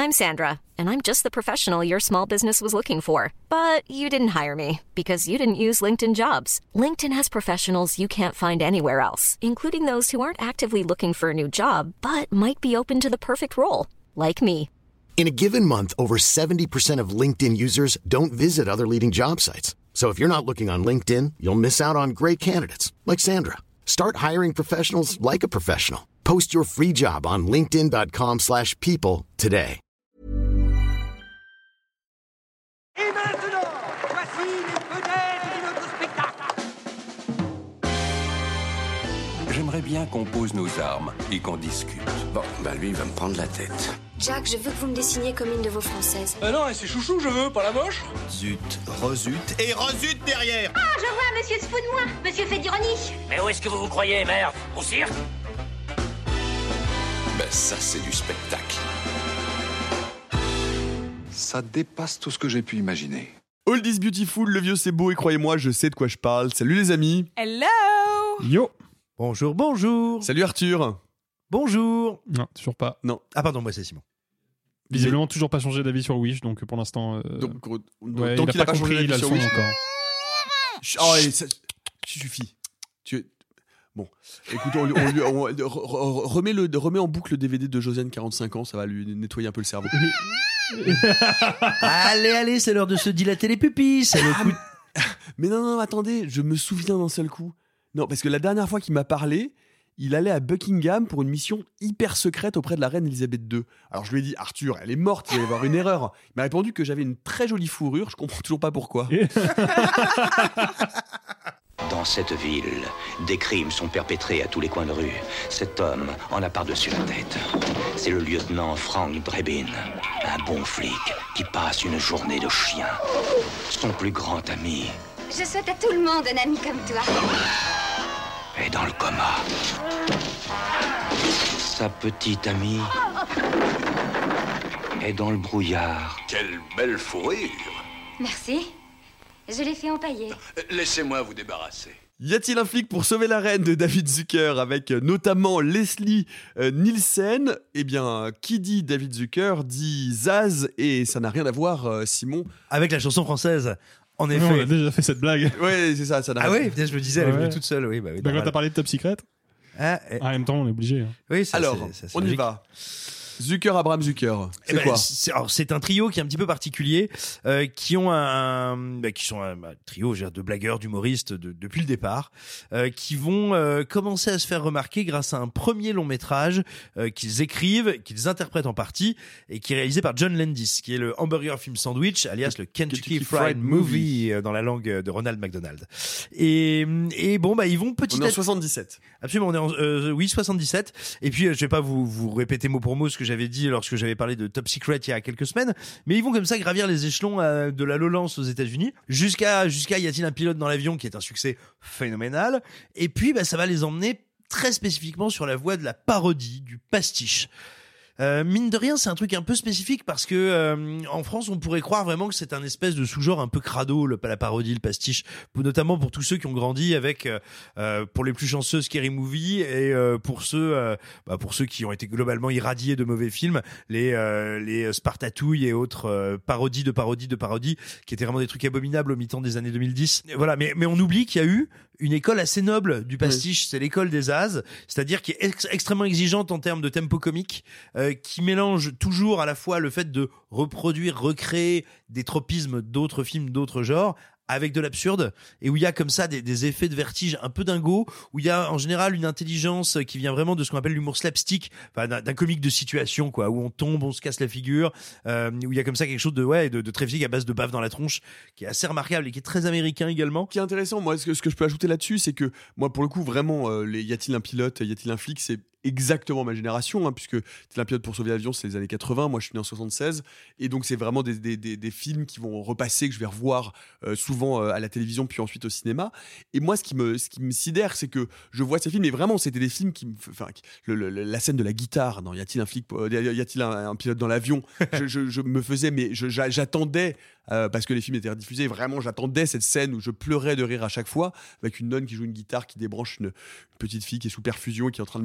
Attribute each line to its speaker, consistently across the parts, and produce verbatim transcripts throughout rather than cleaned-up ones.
Speaker 1: I'm Sandra, and I'm just the professional your small business was looking for. But you didn't hire me because you didn't use LinkedIn Jobs. LinkedIn has professionals you can't find anywhere else, including those who aren't actively looking for a new job, but might be open to the perfect role, like me.
Speaker 2: In a given month, over seventy percent of LinkedIn users don't visit other leading job sites. So if you're not looking on LinkedIn, you'll miss out on great candidates like Sandra. Start hiring professionals like a professional. Post your free job on linkedin.com slash people today.
Speaker 3: Et maintenant, voici les vedettes de notre spectacle.
Speaker 4: J'aimerais bien qu'on pose nos armes et qu'on discute.
Speaker 5: Bon, bah lui, il va me prendre la tête.
Speaker 6: Jack, je veux que vous me dessiniez comme une de vos françaises.
Speaker 7: Ah non, et c'est chouchou, je veux, pas la moche.
Speaker 5: Zut, rezut et rezut derrière.
Speaker 8: Ah, je vois, monsieur se fout de moi. Monsieur fait d'ironie.
Speaker 9: Mais où est-ce que vous vous croyez, merde? Au cirque?
Speaker 5: Ben ça, c'est du spectacle.
Speaker 10: Ça dépasse tout ce que j'ai pu imaginer.
Speaker 11: Old is beautiful, le vieux c'est beau et croyez-moi, je sais de quoi je parle. Salut les amis.
Speaker 12: Hello.
Speaker 11: Yo.
Speaker 13: Bonjour, bonjour.
Speaker 11: Salut Arthur.
Speaker 13: Bonjour.
Speaker 14: Non, toujours pas.
Speaker 11: Non.
Speaker 13: Ah pardon, moi c'est Simon.
Speaker 14: Visiblement toujours pas changé d'avis sur le Wish, donc pour l'instant... Euh...
Speaker 11: Donc, gros,
Speaker 14: ouais,
Speaker 11: donc
Speaker 14: il,
Speaker 11: il a
Speaker 14: a pas,
Speaker 11: pas
Speaker 14: compris,
Speaker 11: changé
Speaker 14: il a
Speaker 11: d'avis
Speaker 14: le
Speaker 11: sur
Speaker 14: son
Speaker 11: Wish.
Speaker 14: encore.
Speaker 11: Oh, et ça suffit. Tu... Bon, écoute, on, lui- on, lui- on, re- re- remet, le, remet en boucle le D V D de Josiane, quarante-cinq ans, ça va lui nettoyer un peu le cerveau.
Speaker 13: Allez, allez, c'est l'heure de se dilater les pupilles. C'est le coup. de-
Speaker 11: Mais non, non, attendez, je me souviens d'un seul coup. Non, parce que la dernière fois qu'il m'a parlé, il allait à Buckingham pour une mission hyper secrète auprès de la reine Elisabeth deux. Alors je lui ai dit, Arthur, elle est morte, il va y avoir une erreur. Il m'a répondu que j'avais une très jolie fourrure, je comprends toujours pas pourquoi.
Speaker 9: Dans cette ville, des crimes sont perpétrés à tous les coins de rue. Cet homme en a par-dessus la tête. C'est le lieutenant Frank Drebin, un bon flic qui passe une journée de chien. Son plus grand ami
Speaker 8: Je souhaite à tout le monde un ami comme toi.
Speaker 9: est dans le coma. Sa petite amie est dans le brouillard.
Speaker 5: Quelle belle fourrure.
Speaker 8: Merci. Je l'ai fait empailler.
Speaker 5: Laissez-moi vous débarrasser.
Speaker 11: Y a-t-il un flic pour sauver la reine de David Zucker avec euh, notamment Leslie euh, Nielsen? Eh bien, qui dit David Zucker dit Zaz et ça n'a rien à voir, euh, Simon.
Speaker 13: Avec la chanson française. En
Speaker 14: Non,
Speaker 13: effet.
Speaker 14: on a déjà fait cette blague.
Speaker 11: Ouais, c'est ça, ça n'a
Speaker 13: Ah
Speaker 11: rien.
Speaker 13: oui, peut-être je me disais, elle est
Speaker 14: Ouais.
Speaker 13: venue toute seule. Oui, bah oui.
Speaker 14: Bah, quand
Speaker 13: normal.
Speaker 14: t'as parlé de Top Secret,
Speaker 13: Ah, eh,
Speaker 14: en même temps, on est obligé. hein.
Speaker 13: oui, ça,
Speaker 11: Alors,
Speaker 13: c'est- ça, c'est
Speaker 11: on y
Speaker 13: logique.
Speaker 11: va. Zucker, Abraham Zucker. C'est
Speaker 13: Eh ben,
Speaker 11: quoi
Speaker 13: c'est, alors, c'est un trio qui est un petit peu particulier, euh, qui ont un, bah, qui sont un, un trio, je veux dire, de blagueurs, d'humoristes de- depuis le départ, euh, qui vont euh, commencer à se faire remarquer grâce à un premier long métrage euh, qu'ils écrivent, qu'ils interprètent en partie, et qui est réalisé par John Landis, qui est le Hamburger Film Sandwich, alias le Kentucky,
Speaker 11: Kentucky
Speaker 13: Fried,
Speaker 11: Fried
Speaker 13: Movie,
Speaker 11: Movie.
Speaker 13: euh, dans la langue de Ronald McDonald. Et, et bon, bah ils vont petit
Speaker 11: On est
Speaker 13: à
Speaker 11: en
Speaker 13: petit.
Speaker 11: soixante-dix-sept.
Speaker 13: Absolument, on est en euh, oui soixante-dix-sept. Et puis euh, je vais pas vous vous répéter mot pour mot ce que j'avais dit lorsque j'avais parlé de Top Secret il y a quelques semaines, mais ils vont comme ça gravir les échelons euh, de la Lowlands aux États-Unis jusqu'à jusqu'à y a-t-il un pilote dans l'avion qui est un succès phénoménal. Et puis bah ça va les emmener très spécifiquement sur la voie de la parodie, du pastiche. Euh, mine de rien, c'est un truc un peu spécifique parce que euh, en France, on pourrait croire vraiment que c'est un espèce de sous-genre un peu crado, le, la parodie, le pastiche, pour- notamment pour tous ceux qui ont grandi avec, euh, euh, pour les plus chanceux, Scary Movie, et euh, pour ceux, euh, bah, pour ceux qui ont été globalement irradiés de mauvais films, les euh, les Spartatouilles et autres euh, parodies de parodies de parodies, qui étaient vraiment des trucs abominables au mi-temps des années deux mille dix. Et voilà, mais mais on oublie qu'il y a eu une école assez noble du pastiche, c'est l'école des As, c'est-à-dire qui est ex- extrêmement exigeante en termes de tempo comique, euh, qui mélange toujours à la fois le fait de reproduire, recréer des tropismes d'autres films, d'autres genres, avec de l'absurde, et où il y a comme ça des, des effets de vertige un peu dingos, où il y a en général une intelligence qui vient vraiment de ce qu'on appelle l'humour slapstick, enfin d'un, d'un comique de situation, quoi, où on tombe, on se casse la figure, euh, où il y a comme ça quelque chose de ouais, de, de très physique à base de bave dans la tronche, qui est assez remarquable et qui est très américain également.
Speaker 11: Ce qui est intéressant, moi, ce que, ce que je peux ajouter là-dessus, c'est que moi, pour le coup, vraiment, euh, les, y a-t-il un pilote, y a-t-il un flic, c'est exactement ma génération, hein, puisque c'est un pilote pour sauver l'avion, c'est les années quatre-vingts, moi je suis né en soixante-seize, et donc c'est vraiment des, des, des, des films qui vont repasser, que je vais revoir euh, souvent euh, à la télévision, puis ensuite au cinéma. Et moi, ce qui me, ce qui me sidère, c'est que je vois ces films, et vraiment, c'était des films qui me. Enfin, le, le, la scène de la guitare, dans Y a-t-il un flic, euh, y a-t-il un, un pilote dans l'avion, je, je, je me faisais, mais je, j'a- j'attendais. Euh, parce que les films étaient rediffusés, vraiment j'attendais cette scène où je pleurais de rire à chaque fois, avec une nonne qui joue une guitare, qui débranche une, une petite fille qui est sous perfusion et qui est en train de mourir,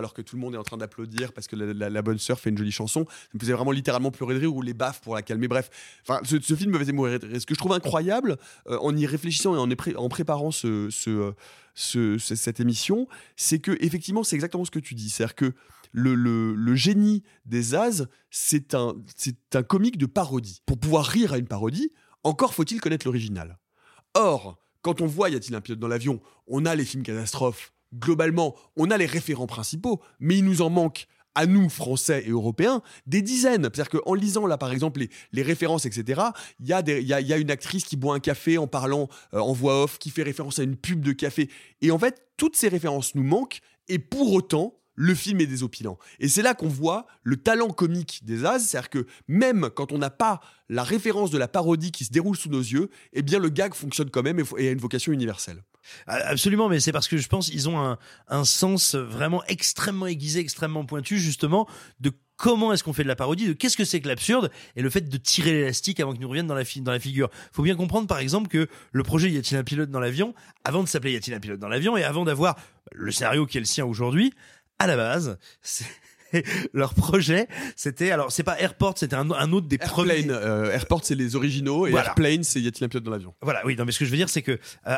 Speaker 11: alors que tout le monde est en train d'applaudir parce que la, la, la bonne sœur fait une jolie chanson. Ça me faisait vraiment littéralement pleurer de rire, ou les baffes pour la calmer. Bref, enfin, ce, ce film me faisait mourir de rire. Ce que je trouve incroyable, euh, en y réfléchissant et en, pré- en préparant ce, ce, ce, ce, cette émission, c'est que effectivement, c'est exactement ce que tu dis. C'est-à-dire que le, le, le génie des As, c'est un, c'est un comique de parodie. Pour pouvoir rire à une parodie, encore faut-il connaître l'original. Or, quand on voit Y a-t-il un pilote dans l'avion, on a les films catastrophes. Globalement, on a les référents principaux, mais il nous en manque, à nous, Français et Européens, des dizaines. C'est-à-dire qu'en lisant, là, par exemple, les, les références, et cetera, il y, y, y a une actrice qui boit un café en parlant euh, en voix off, qui fait référence à une pub de café. Et en fait, toutes ces références nous manquent, et pour autant, le film est désopilant. Et c'est là qu'on voit le talent comique des As, c'est-à-dire que même quand on n'a pas la référence de la parodie qui se déroule sous nos yeux, eh bien le gag fonctionne quand même et a une vocation universelle.
Speaker 13: Absolument, mais c'est parce que je pense qu'ils ont un, un sens vraiment extrêmement aiguisé, extrêmement pointu, justement, de comment est-ce qu'on fait de la parodie, de qu'est-ce que c'est que l'absurde, et le fait de tirer l'élastique avant qu'il nous revienne dans la, fi- dans la figure. Faut bien comprendre, par exemple, que le projet Y a-t-il un pilote dans l'avion, avant de s'appeler Y a-t-il un pilote dans l'avion, et avant d'avoir le scénario qui est le sien aujourd'hui, à la base, c'est... leur projet, c'était, alors c'est pas Airport, c'était un, un autre des
Speaker 11: Airplane,
Speaker 13: premiers.
Speaker 11: Euh, Airport, c'est les originaux, et
Speaker 13: voilà.
Speaker 11: Airplane, c'est Y a-t-il un pilote dans l'avion.
Speaker 13: Voilà, oui, non, mais ce que je veux dire, c'est que euh,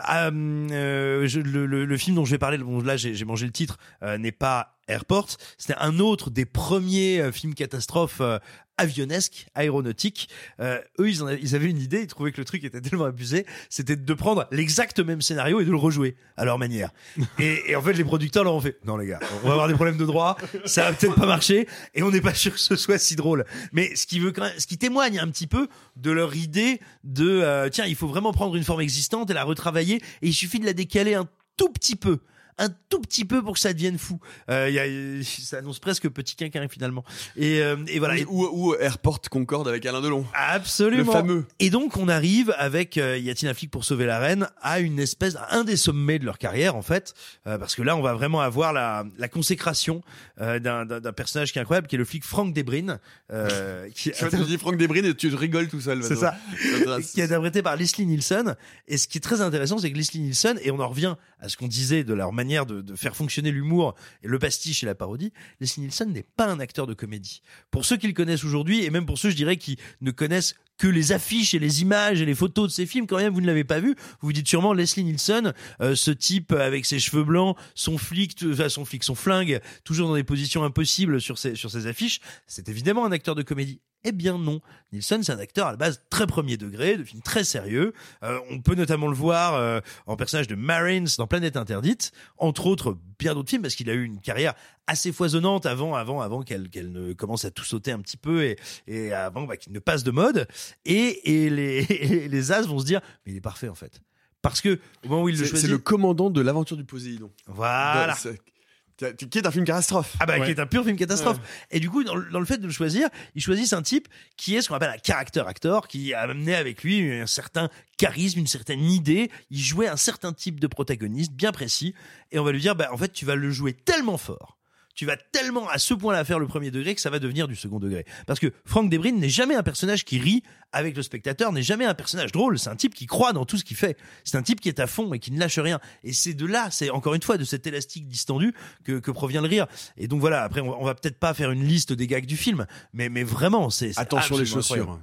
Speaker 13: euh, je, le, le, le film dont je vais parler, bon, là j'ai, j'ai mangé le titre, euh, n'est pas Airport, c'était un autre des premiers euh, films catastrophes euh, avionesques, aéronautiques. Euh, eux, ils, en avaient, ils avaient une idée, ils trouvaient que le truc était tellement abusé, c'était de prendre l'exact même scénario et de le rejouer à leur manière. Et, et en fait, les producteurs leur ont fait, non les gars, on va avoir des problèmes de droit, ça va peut-être pas marcher, et on n'est pas sûr que ce soit si drôle. Mais ce qui veut quand même, ce qui témoigne un petit peu de leur idée de, euh, tiens, il faut vraiment prendre une forme existante et la retravailler, et il suffit de la décaler un tout petit peu. Un tout petit peu pour que ça devienne fou. Euh, y a, ça annonce presque Petit Quinquin finalement. Et, euh, et voilà.
Speaker 11: Oui, ou, ou Airport Concorde avec Alain Delon.
Speaker 13: Absolument.
Speaker 11: Le fameux.
Speaker 13: Et donc on arrive avec euh, Y a-t-il un flic pour sauver la reine à une espèce, à un des sommets de leur carrière en fait, euh, parce que là on va vraiment avoir la, la consécration euh, d'un, d'un, d'un personnage qui est incroyable, qui est le flic Frank Debrin. Euh, qui
Speaker 11: tu attends... dis Frank Debrin et tu rigoles tout seul.
Speaker 13: C'est ça. Qui est interprété par Leslie Nielsen. Et ce qui est très intéressant, c'est que Leslie Nielsen, et on en revient à ce qu'on disait de leur manière De, de faire fonctionner l'humour et le pastiche et la parodie, Leslie Nielsen n'est pas un acteur de comédie. Pour ceux qui le connaissent aujourd'hui, et même pour ceux, je dirais, qui ne connaissent que les affiches et les images et les photos de ces films, quand même vous ne l'avez pas vu, vous vous dites sûrement Leslie Nielsen, euh, ce type avec ses cheveux blancs, son flic, enfin son flic, son flingue, toujours dans des positions impossibles sur ses, sur ses affiches, c'est évidemment un acteur de comédie. Eh bien non, Nielsen c'est un acteur à la base très premier degré, de films très sérieux. Euh, on peut notamment le voir euh, en personnage de Marines dans Planète Interdite, entre autres bien d'autres films, parce qu'il a eu une carrière assez foisonnante avant, avant, avant qu'elle, qu'elle ne commence à tout sauter un petit peu et, et avant bah, qu'il ne passe de mode. Et, et les, et les As vont se dire, mais il est parfait en fait, parce que au moment où il
Speaker 11: c'est,
Speaker 13: le choisit,
Speaker 11: c'est le commandant de l'Aventure du Poséidon.
Speaker 13: Voilà.
Speaker 11: C'est... qui est un film catastrophe.
Speaker 13: Ah bah
Speaker 11: ouais.
Speaker 13: qui est un pur film catastrophe.
Speaker 11: Ouais.
Speaker 13: Et du coup dans le, dans le fait de le choisir, ils choisissent un type qui est ce qu'on appelle un character actor, qui a amené avec lui un certain charisme, une certaine idée. Il jouait un certain type de protagoniste bien précis, et on va lui dire bah en fait tu vas le jouer tellement fort, tu vas tellement à ce point-là faire le premier degré que ça va devenir du second degré. Parce que Frank Debrin n'est jamais un personnage qui rit avec le spectateur, n'est jamais un personnage drôle. C'est un type qui croit dans tout ce qu'il fait. C'est un type qui est à fond et qui ne lâche rien. Et c'est de là, c'est encore une fois de cet élastique distendu que, que provient le rire. Et donc voilà, après on va, on va peut-être pas faire une liste des gags du film, mais, mais vraiment, c'est, c'est
Speaker 11: attention les chaussures.
Speaker 13: Incroyable.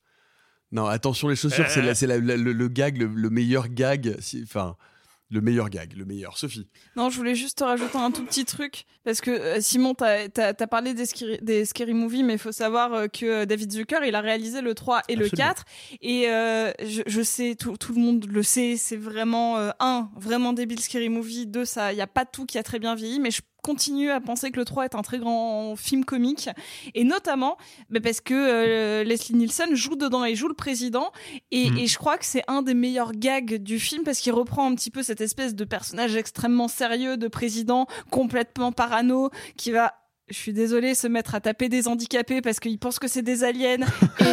Speaker 11: Non, attention les chaussures, euh... c'est, la, c'est la, la, le, le gag, le, le meilleur gag. Si, enfin. Le meilleur gag, le meilleur. Sophie.
Speaker 12: Non, je voulais juste te rajouter un tout petit truc, parce que euh, Simon, t'as, t'as, t'as parlé des scary, des scary movies, mais il faut savoir euh, que David Zucker, il a réalisé le trois et Absolument. le quatre, et euh, je, je sais, tout, tout le monde le sait, c'est vraiment, euh, un, vraiment débile scary movie, deux, ça, il n'y a pas tout qui a très bien vieilli, mais je continue à penser que le trois est un très grand film comique, et notamment bah parce que euh, Leslie Nielsen joue dedans, il joue le président, et, mmh. et je crois que c'est un des meilleurs gags du film, parce qu'il reprend un petit peu cette espèce de personnage extrêmement sérieux de président complètement parano qui va, je suis désolée, se mettre à taper des handicapés parce qu'il pense que c'est des aliens. Et...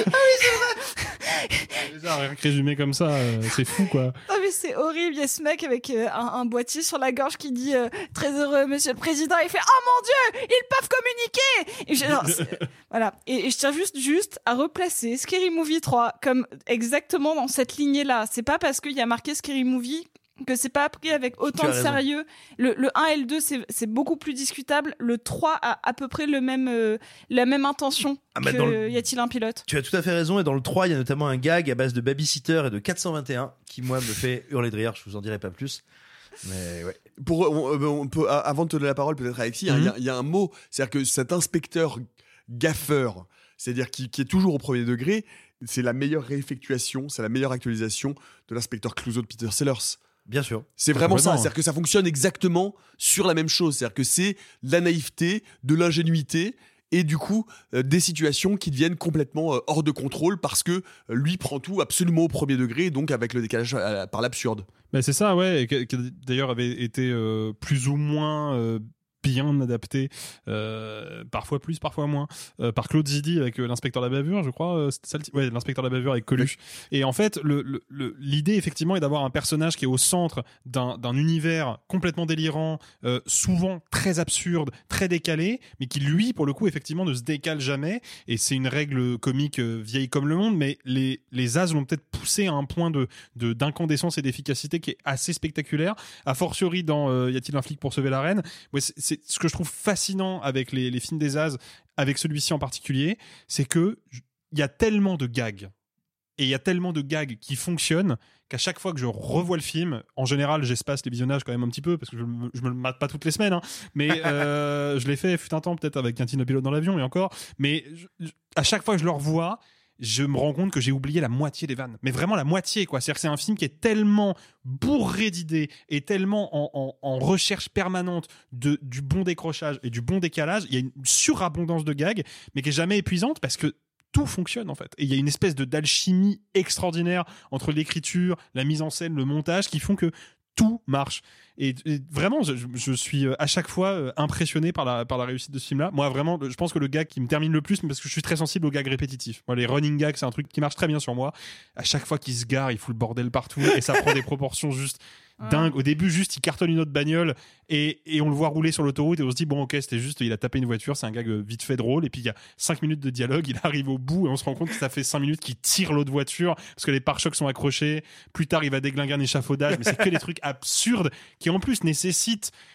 Speaker 14: Rien que résumé comme ça, euh, c'est fou quoi.
Speaker 12: Non mais c'est horrible, il y a ce mec avec euh, un, un boîtier sur la gorge qui dit euh, très heureux monsieur le président, il fait oh mon dieu, ils peuvent communiquer. Et je, genre, voilà, et, et je tiens juste juste à replacer Scary Movie trois comme exactement dans cette lignée là. C'est pas parce qu'il y a marqué Scary Movie que c'est pas pris avec autant de sérieux. Le, le un et le deux, c'est, c'est beaucoup plus discutable. Le trois a à peu près le même, euh, la même intention ah bah que le... Y a-t-il un pilote ?
Speaker 13: Tu as tout à fait raison. Et dans le trois, il y a notamment un gag à base de babysitter et de quatre cent vingt et un qui, moi, me fait hurler de rire. Je vous en dirai pas plus. Mais ouais.
Speaker 11: Pour, on, on peut, avant de te donner la parole, peut-être Alexis, il mm-hmm. y, y a un mot. C'est-à-dire que cet inspecteur gaffeur, c'est-à-dire qui, qui est toujours au premier degré, c'est la meilleure réeffectuation, c'est la meilleure actualisation de l'inspecteur Clouseau de Peter Sellers.
Speaker 13: Bien sûr.
Speaker 11: C'est vraiment ça, c'est-à-dire que ça fonctionne exactement sur la même chose, c'est-à-dire que c'est de la naïveté, de l'ingénuité et du coup euh, des situations qui deviennent complètement euh, hors de contrôle parce que euh, lui prend tout absolument au premier degré, donc avec le décalage euh, par l'absurde.
Speaker 14: Ben c'est ça, ouais, et qui d'ailleurs avait été euh, plus ou moins euh, bien adapté, euh, parfois plus, parfois moins, euh, par Claude Zidi avec euh, l'inspecteur de la bavure, je crois. Euh, c'était ça, le... ouais, l'inspecteur de la bavure avec Coluche. Oui. Et en fait, le, le, le, l'idée effectivement est d'avoir un personnage qui est au centre d'un, d'un univers complètement délirant, euh, souvent très absurde, très décalé, mais qui lui, pour le coup, effectivement, ne se décale jamais. Et c'est une règle comique euh, vieille comme le monde, mais les les as l'ont peut-être poussé à un point de, de d'incandescence et d'efficacité qui est assez spectaculaire. A fortiori dans euh, Y a-t-il un flic pour sauver la reine. Ouais, c'est, c'est ce que je trouve fascinant avec les, les films des As, avec celui-ci en particulier, c'est que il y a tellement de gags et il y a tellement de gags qui fonctionnent qu'à chaque fois que je revois le film, en général, j'espace les visionnages quand même un petit peu parce que je, me, je me le mate pas toutes les semaines, hein, mais euh, je l'ai fait fut un temps peut-être avec un Tino pilote dans l'avion et encore, mais je, je, à chaque fois que je le revois, je me rends compte que j'ai oublié la moitié des vannes. Mais vraiment la moitié, quoi. C'est-à-dire que c'est un film qui est tellement bourré d'idées et tellement en, en, en recherche permanente de, du bon décrochage et du bon décalage. Il y a une surabondance de gags, mais qui est jamais épuisante parce que tout fonctionne, en fait. Et il y a une espèce de d'alchimie extraordinaire entre l'écriture, la mise en scène, le montage qui font que tout marche. Et, et vraiment, je, je suis à chaque fois impressionné par la, par la réussite de ce film-là. Moi, vraiment, je pense que le gag qui me termine le plus, mais parce que je suis très sensible aux gags répétitifs. Moi, les running gags, c'est un truc qui marche très bien sur moi. À chaque fois qu'il se gare, il fout le bordel partout et ça prend des proportions juste dingues. Au début, juste, il cartonne une autre bagnole et, et on le voit rouler sur l'autoroute et on se dit, bon, ok, c'était juste, il a tapé une voiture, c'est un gag vite fait drôle. Et puis, il y a cinq minutes de dialogue, il arrive au bout et on se rend compte que ça fait cinq minutes qu'il tire l'autre voiture parce que les pare-chocs sont accrochés. Plus tard, il va déglinguer un échafaudage, mais c'est que des trucs absurdes qui, en plus, nécessitent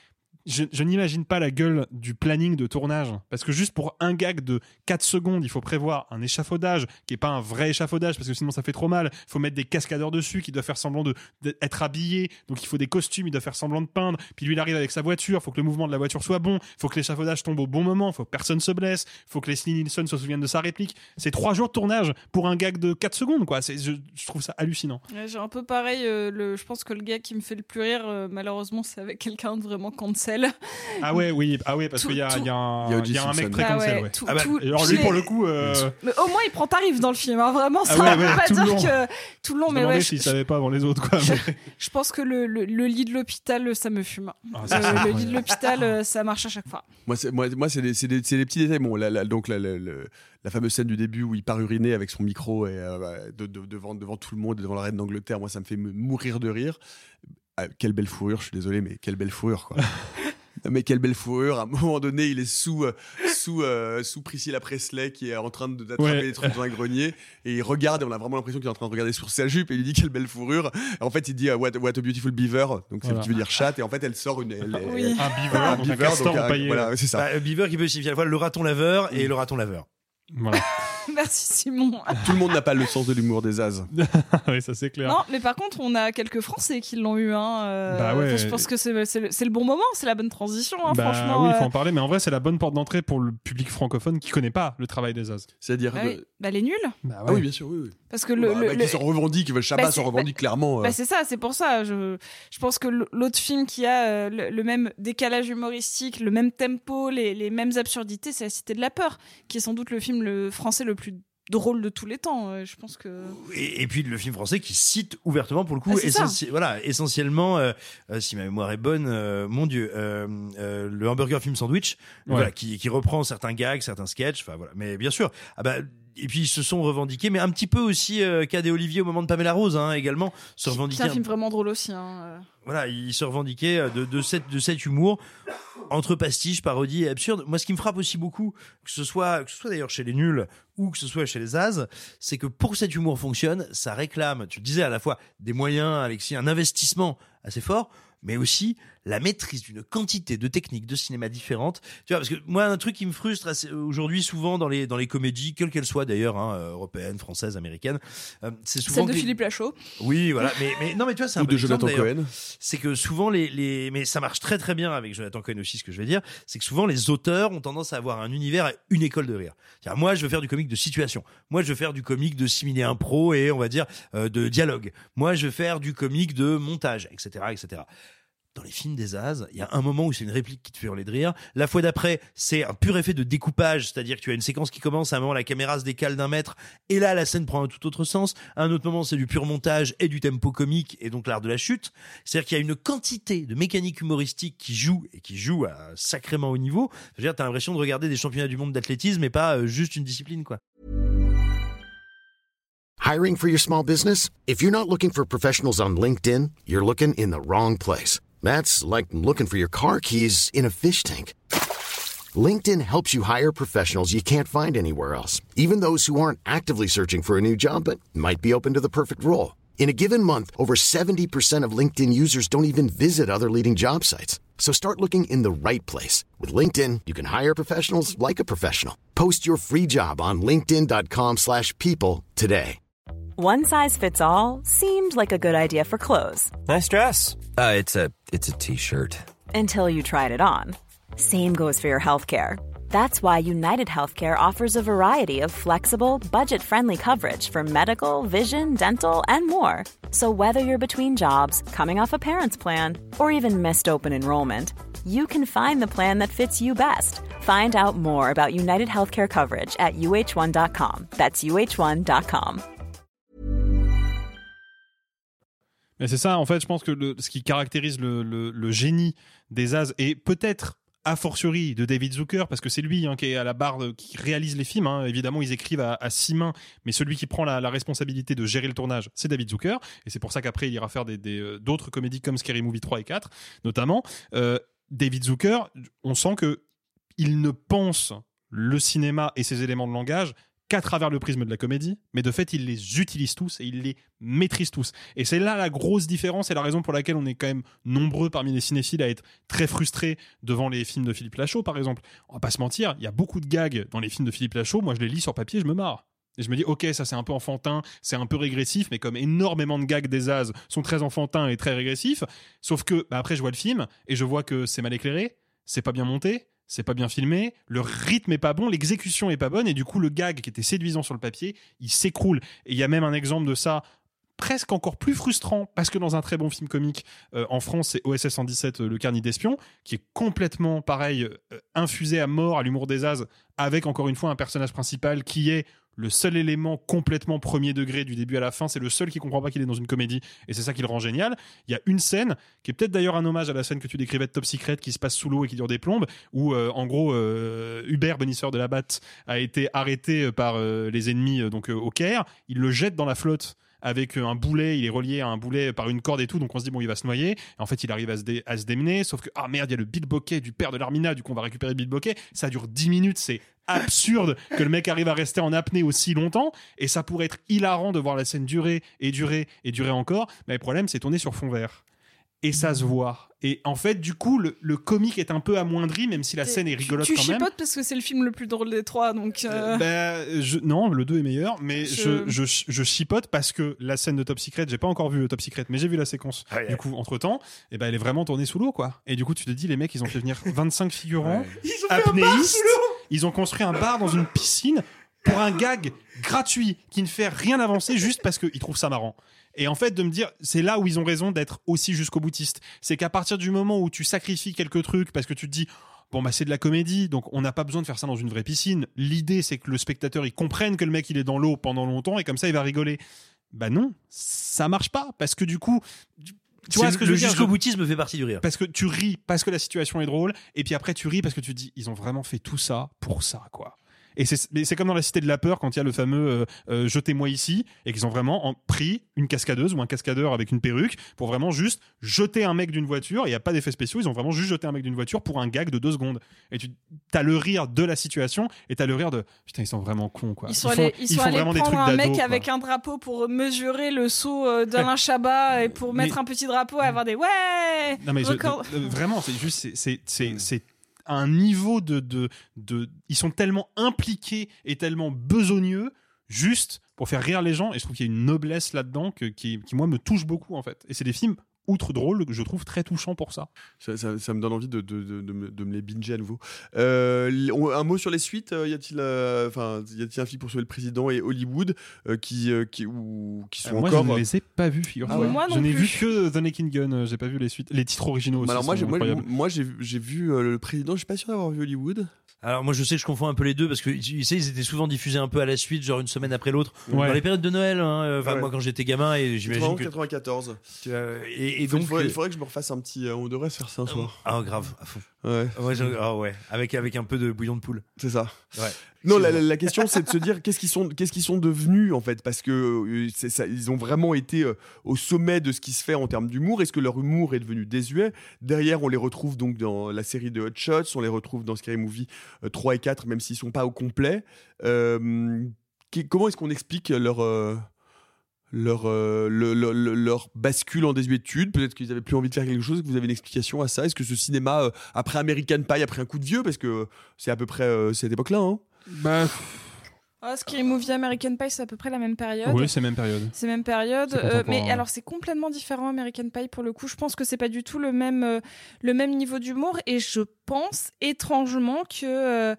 Speaker 14: Je, je n'imagine pas la gueule du planning de tournage parce que juste pour un gag de quatre secondes il faut prévoir un échafaudage qui est pas un vrai échafaudage parce que sinon ça fait trop mal, il faut mettre des cascadeurs dessus qui doivent faire semblant de, d'être habillés, donc il faut des costumes, il doit faire semblant de peindre, puis lui il arrive avec sa voiture, il faut que le mouvement de la voiture soit bon, il faut que l'échafaudage tombe au bon moment, il faut que personne se blesse, il faut que Leslie Nielsen se souvienne de sa réplique. C'est trois jours de tournage pour un gag de quatre secondes, quoi. C'est, je, je trouve ça hallucinant.
Speaker 12: Ouais, j'ai un peu pareil, euh, le, je pense que le gag qui me fait le plus rire euh, malheureusement c'est avec quelqu'un de vraiment cancel.
Speaker 14: Ah ouais, oui, ah ouais, parce tout, qu'il y a, il y a un, il y a un mec très
Speaker 12: ah
Speaker 14: cancel,
Speaker 12: ouais.
Speaker 14: ouais.
Speaker 12: Tout,
Speaker 14: ah bah,
Speaker 12: tout,
Speaker 14: alors lui, pour le coup, euh...
Speaker 12: mais au moins il prend tarif dans le film, hein, vraiment. Ça
Speaker 14: ah ouais,
Speaker 12: veut
Speaker 14: ouais,
Speaker 12: pas dire
Speaker 14: long.
Speaker 12: que tout le long,
Speaker 14: je
Speaker 12: mais ouais.
Speaker 14: Je s'il savait pas avant les autres, quoi.
Speaker 12: Je,
Speaker 14: mais...
Speaker 12: je pense que le, le, le lit de l'hôpital, ça me fume.
Speaker 14: Ah,
Speaker 12: ça, euh, le lit de l'hôpital, ça marche à chaque fois.
Speaker 11: Moi, c'est, moi, moi, c'est des, c'est des, c'est des petits détails. Bon, la, la, donc la, la, la, la fameuse scène du début où il part uriner avec son micro et euh, de, de, devant, devant tout le monde, devant la reine d'Angleterre. Moi, ça me fait me mourir de rire. Ah, quelle belle fourrure, je suis désolé, mais quelle belle fourrure, quoi. Mais quelle belle fourrure. À un moment donné, il est sous, euh, sous, euh, sous Priscilla Presley qui est en train de, d'attraper ouais. des trucs dans un grenier. Et il regarde et on a vraiment l'impression qu'il est en train de regarder sur sa jupe et il lui dit quelle belle fourrure. Et en fait, il dit uh, what, what a beautiful beaver. Donc, voilà. Ça veut dire chatte. Et en fait, elle sort une. Elle, elle,
Speaker 12: oui.
Speaker 11: elle,
Speaker 14: un beaver. Un
Speaker 11: beaver.
Speaker 14: castor
Speaker 11: donc,
Speaker 14: empaillé.
Speaker 11: Voilà, c'est ça.
Speaker 13: Bah, beaver qui peut signifier à la fois le raton laveur et le raton laveur.
Speaker 14: Voilà.
Speaker 12: Merci Simon.
Speaker 11: Tout le monde n'a pas le sens de l'humour des As.
Speaker 14: Oui, ça c'est clair.
Speaker 12: Non, mais par contre, on a quelques Français qui l'ont eu. Hein, euh,
Speaker 14: bah ouais.
Speaker 12: Je pense que c'est, c'est, le, c'est le bon moment, c'est la bonne transition, hein,
Speaker 14: bah
Speaker 12: franchement.
Speaker 14: Oui, il faut
Speaker 12: euh...
Speaker 14: en parler, mais en vrai, c'est la bonne porte d'entrée pour le public francophone qui connaît pas le travail des As.
Speaker 11: C'est-à-dire
Speaker 12: bah,
Speaker 11: que...
Speaker 12: oui. bah les nuls.
Speaker 14: Bah ouais.
Speaker 11: Ah oui, bien sûr, oui. oui.
Speaker 12: Parce que le,
Speaker 11: bah,
Speaker 12: le,
Speaker 11: bah,
Speaker 12: le...
Speaker 11: qui s'en revendique, Chabat bah, s'en revendique
Speaker 12: bah,
Speaker 11: clairement. Euh...
Speaker 12: Bah c'est ça, c'est pour ça. Je, je pense que l'autre film qui a euh, le, le même décalage humoristique, le même tempo, les, les mêmes absurdités, c'est La Cité de la Peur, qui est sans doute le film le français le plus drôle de tous les temps, je pense que.
Speaker 13: Et, et puis le film français qui cite ouvertement pour le coup,
Speaker 12: ah,
Speaker 13: essentie- voilà, essentiellement, euh, euh, si ma mémoire est bonne, euh, mon Dieu, euh, euh, le hamburger film sandwich, ouais. voilà, qui, qui reprend certains gags, certains sketchs, enfin voilà. Mais bien sûr, ah bah et puis ils se sont revendiqués, mais un petit peu aussi euh, Cad et Olivier au moment de Pamela Rose, hein, également se revendiquer.
Speaker 12: C'est un film vraiment drôle aussi. Hein.
Speaker 13: Voilà, ils se revendiquaient de, de, cette, de cet humour entre pastiche, parodie et absurde. Moi, ce qui me frappe aussi beaucoup, que ce soit, que ce soit d'ailleurs chez les nuls ou que ce soit chez les As, c'est que pour que cet humour fonctionne, ça réclame, tu le disais, à la fois des moyens, Alexis, un investissement assez fort, mais aussi la maîtrise d'une quantité de techniques de cinéma différentes. Tu vois, parce que moi, un truc qui me frustre assez, aujourd'hui souvent dans les dans les comédies, quelles qu'elles soient d'ailleurs, hein, européennes, françaises, américaines, euh, c'est souvent
Speaker 12: celle de
Speaker 13: les...
Speaker 12: Philippe Lachaud.
Speaker 13: Oui, voilà. Mais mais non, mais tu vois, c'est un
Speaker 11: ou
Speaker 13: peu
Speaker 11: de Jonathan Cohen.
Speaker 13: C'est que souvent les les mais ça marche très très bien avec Jonathan Cohen aussi. Ce que je veux dire, c'est que souvent les auteurs ont tendance à avoir un univers, et une école de rire. C'est-à-dire, moi, je veux faire du comique de situation. Moi, je veux faire du comique de similé impro et on va dire euh, de dialogue. Moi, je veux faire du comique de montage, et cetera, et cetera. Dans les films des As, il y a un moment où c'est une réplique qui te fait hurler de rire. La fois d'après, c'est un pur effet de découpage, c'est-à-dire que tu as une séquence qui commence, à un moment la caméra se décale d'un mètre, et là la scène prend un tout autre sens. À un autre moment, c'est du pur montage et du tempo comique, et donc l'art de la chute. C'est-à-dire qu'il y a une quantité de mécanique humoristique qui joue, et qui joue à sacrément haut niveau. Je veux dire, t'as l'impression de regarder des championnats du monde d'athlétisme et pas euh, juste une discipline, quoi.
Speaker 2: Hiring for your small business? If you're not looking for professionals on LinkedIn, you're looking in the wrong place. That's like looking for your car keys in a fish tank. LinkedIn helps you hire professionals you can't find anywhere else, even those who aren't actively searching for a new job but might be open to the perfect role. In a given month, over seventy percent of LinkedIn users don't even visit other leading job sites. So start looking in the right place. With LinkedIn, you can hire professionals like a professional. Post your free job on linkedin.com slash people today.
Speaker 15: One size fits all seemed like a good idea for clothes.
Speaker 16: Nice dress. Uh, it's a it's a t-shirt.
Speaker 15: Until you tried it on. Same goes for your healthcare. That's why United Healthcare offers a variety of flexible, budget-friendly coverage for medical, vision, dental, and more. So whether you're between jobs, coming off a parent's plan, or even missed open enrollment, you can find the plan that fits you best. Find out more about United Healthcare coverage at U H one dot com. That's U H one dot com.
Speaker 14: Mais c'est ça, en fait, je pense que le, ce qui caractérise le, le, le génie des As, et peut-être a fortiori de David Zucker, parce que c'est lui hein, qui est à la barre, de, qui réalise les films. Hein. Évidemment, ils écrivent à, à six mains, mais celui qui prend la, la responsabilité de gérer le tournage, c'est David Zucker. Et c'est pour ça qu'après, il ira faire des, des, euh, d'autres comédies comme Scary Movie trois et quatre, notamment. Euh, David Zucker, on sent que il ne pense le cinéma et ses éléments de langage qu'à travers le prisme de la comédie, mais de fait, il les utilise tous et il les maîtrise tous. Et c'est là la grosse différence et la raison pour laquelle on est quand même nombreux parmi les cinéphiles à être très frustrés devant les films de Philippe Lachaud, par exemple. On va pas se mentir, il y a beaucoup de gags dans les films de Philippe Lachaud, moi je les lis sur papier, je me marre. Et je me dis, ok, ça c'est un peu enfantin, c'est un peu régressif, mais comme énormément de gags des As sont très enfantins et très régressifs, sauf que bah après je vois le film et je vois que c'est mal éclairé, c'est pas bien monté, c'est pas bien filmé, le rythme est pas bon, l'exécution est pas bonne, et du coup le gag qui était séduisant sur le papier, il s'écroule. Et il y a même un exemple de ça presque encore plus frustrant, parce que dans un très bon film comique euh, en France, c'est O S S cent dix-sept, euh, Le Carnet d'Espion, qui est complètement pareil, euh, infusé à mort à l'humour des As, avec encore une fois un personnage principal qui est le seul élément complètement premier degré du début à la fin, c'est le seul qui comprend pas qu'il est dans une comédie, et c'est ça qui le rend génial. Il y a une scène qui est peut-être d'ailleurs un hommage à la scène que tu décrivais de Top Secret, qui se passe sous l'eau et qui dure des plombes, où euh, en gros euh, Hubert, bénisseur de la batte, a été arrêté par euh, les ennemis euh, donc euh, au Caire. Il le jette dans la flotte avec un boulet, il est relié à un boulet par une corde et tout, donc on se dit bon, il va se noyer, et en fait il arrive à se, dé- à se démener, sauf que ah merde, il y a le Bill Bokeh du père de l'Armina, du coup on va récupérer Bill Bokeh, ça dure dix minutes, c'est absurde que le mec arrive à rester en apnée aussi longtemps, et ça pourrait être hilarant de voir la scène durer et durer et durer encore, mais le problème c'est tourné sur fond vert. Et ça se voit. Et en fait, du coup, le, le comique est un peu amoindri, même si la scène est rigolote
Speaker 12: tu, tu
Speaker 14: quand même.
Speaker 12: Tu chipotes parce que c'est le film le plus drôle des trois, donc... Euh...
Speaker 14: Euh, bah, je, non, le deux est meilleur, mais je... Je, je, je chipote parce que la scène de Top Secret, j'ai pas encore vu Top Secret, mais j'ai vu la séquence. Ah, ouais. Du coup, entre-temps, et ben, elle est vraiment tournée sous l'eau, quoi. Et du coup, tu te dis, les mecs, ils ont fait venir vingt-cinq figurants, ouais. Ils ont fait un bar sous l'eau. Ils ont construit un bar dans une piscine pour un gag gratuit qui ne fait rien avancer juste parce qu'ils trouvent ça marrant. Et en fait, de me dire, c'est là où ils ont raison d'être aussi jusqu'au boutiste. C'est qu'à partir du moment où tu sacrifies quelques trucs parce que tu te dis, bon, bah, c'est de la comédie, donc on n'a pas besoin de faire ça dans une vraie piscine. L'idée, c'est que le spectateur, il comprenne que le mec, il est dans l'eau pendant longtemps et comme ça, il va rigoler. Bah non, ça marche pas parce que du coup, tu vois ce que
Speaker 13: le
Speaker 14: je veux dire,
Speaker 13: jusqu'au boutisme fait partie du rire.
Speaker 14: Parce que tu ris parce que la situation est drôle et puis après, tu ris parce que tu te dis, ils ont vraiment fait tout ça pour ça, quoi. Et c'est, mais c'est comme dans La Cité de la Peur quand il y a le fameux euh, euh, jetez-moi ici et qu'ils ont vraiment en, pris une cascadeuse ou un cascadeur avec une perruque pour vraiment juste jeter un mec d'une voiture. Il n'y a pas d'effets spéciaux, ils ont vraiment juste jeté un mec d'une voiture pour un gag de deux secondes. Et tu as le rire de la situation et tu as le rire de putain, ils sont vraiment cons quoi.
Speaker 12: Ils sont
Speaker 14: ils
Speaker 12: allés,
Speaker 14: font,
Speaker 12: ils
Speaker 14: ils
Speaker 12: sont
Speaker 14: font
Speaker 12: allés
Speaker 14: vraiment
Speaker 12: prendre
Speaker 14: des trucs
Speaker 12: un
Speaker 14: d'ado,
Speaker 12: mec
Speaker 14: quoi.
Speaker 12: avec un drapeau pour mesurer le saut euh, d'Alain Chabat et pour mettre
Speaker 14: Mais-
Speaker 12: un petit drapeau et avoir des ouais.
Speaker 14: Non mais je-
Speaker 12: record.
Speaker 14: euh, vraiment, c'est juste c'est c'est c'est, c'est un niveau de, de de ils sont tellement impliqués et tellement besogneux juste pour faire rire les gens et je trouve qu'il y a une noblesse là-dedans que, qui qui moi me touche beaucoup en fait. Et c'est des films outre drôle que je trouve très touchants pour ça.
Speaker 11: Ça, ça, ça me donne envie de, de, de, de, me, de me les binger à nouveau. Euh, on- un mot sur les suites. euh, Y a-t-il, euh, enfin, y a-t-il un film pour sauver le président et Hollywood euh, qui, euh, qui, ou, qui sont
Speaker 14: Euh, moi
Speaker 11: encore
Speaker 14: je ne les ai pas vus, figure-toi.
Speaker 11: Ah ouais.
Speaker 12: Moi non
Speaker 14: je n'ai
Speaker 12: plus.
Speaker 14: vu que The Naked Gun, euh, j'ai pas vu les suites, les titres originaux aussi.
Speaker 11: Bah alors moi,
Speaker 14: sont
Speaker 11: j'ai, moi,
Speaker 14: incroyables.
Speaker 11: moi, j'ai, j'ai vu euh, le président. Je suis pas sûr d'avoir vu Hollywood.
Speaker 13: Alors moi je sais que je confonds un peu les deux parce que tu sais ils étaient souvent diffusés un peu à la suite, genre une semaine après l'autre,
Speaker 14: Ouais.
Speaker 13: dans les périodes de Noël. Hein. Enfin
Speaker 11: Ouais.
Speaker 13: moi quand j'étais gamin et j'imagine que
Speaker 11: quatre-vingt-quatorze.
Speaker 13: tu vois, et, et
Speaker 11: Et donc,
Speaker 13: donc
Speaker 11: il faudrait,
Speaker 13: euh,
Speaker 11: il faudrait que je me refasse un petit. euh, on devrait se faire ça un soir.
Speaker 13: ah grave à fond.
Speaker 11: Ouais,
Speaker 13: Ouais, je- ah ouais, avec avec un peu de bouillon de poule.
Speaker 11: c'est ça.
Speaker 13: Ouais.
Speaker 11: Non, la, la- la question c'est de se dire qu'est-ce qu'ils sont, qu'est-ce qu'ils sont devenus en fait, parce que euh, c'est ça, ils ont vraiment été euh, au sommet de ce qui se fait en termes d'humour. Est-ce que leur humour est devenu désuet? Derrière, on les retrouve donc dans la série de Hot Shots, on les retrouve dans Scary Movie euh, trois et quatre, même s'ils sont pas au complet. Euh, qui- comment est-ce qu'on explique leur euh, leur, euh, le- le- le- leur bascule en désuétude? Peut-être qu'ils avaient plus envie de faire quelque chose, que vous avez une explication à ça? Est-ce que ce cinéma, euh, après American Pie, a pris un coup de vieux? Parce que c'est à peu près euh, cette époque-là, hein.
Speaker 14: Bah
Speaker 12: Ah, Scary Movie, American Pie, c'est à peu près la même période.
Speaker 14: oui, c'est même période.
Speaker 12: C'est même période,
Speaker 14: C'est
Speaker 12: euh,
Speaker 14: contemporain.
Speaker 12: mais alors c'est complètement différent American Pie pour le coup. Je pense que c'est pas du tout le même euh, le même niveau d'humour et je pense étrangement que euh,